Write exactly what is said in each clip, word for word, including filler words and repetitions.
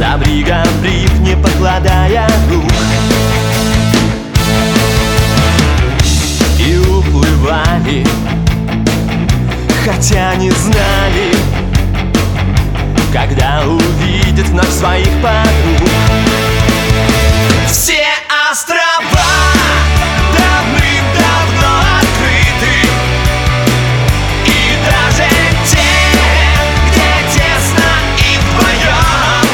бригом бриг, не покладая рук. И уплывали, хотя не знали, когда увидят вновь своих подруг. Все острова давным-давно открыты, и даже те, где тесно и вдвоем.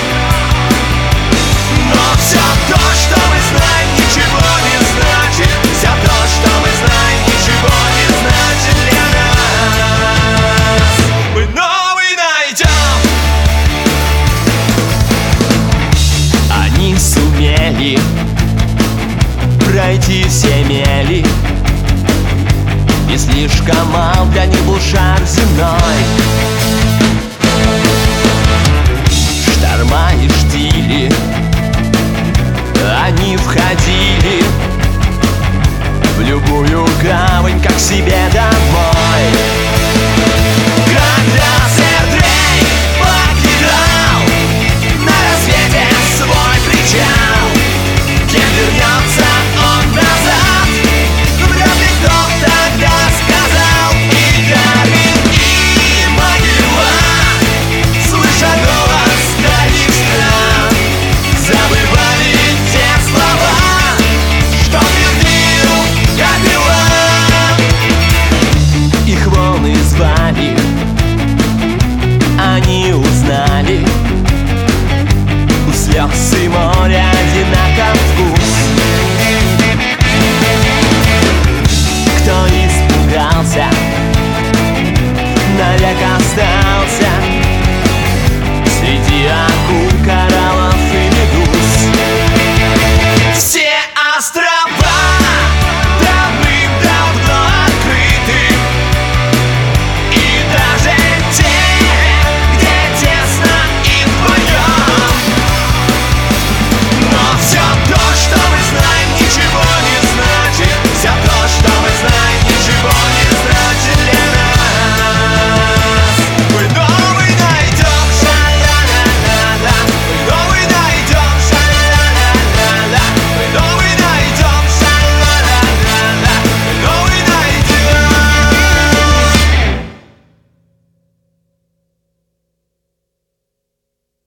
Но все то, что мы знаем, ничего не значит. Все то, что мы знаем, ничего не значит для нас. Мы новый найдем. Они сумели пройти все мели, и слишком мал для них был шар земной. Шторма и штили, они входили в любую гавань, как к себе домой. Когда сэр Дрейк покидал на рассвете свой причал, кем вернется он назад, вряд ли кто тогда сказал. И Гарвин, и могила, слыша голос дальних стран, забывали те слова, что твердил капеллан. Их волны звали, они узнали у слез и моря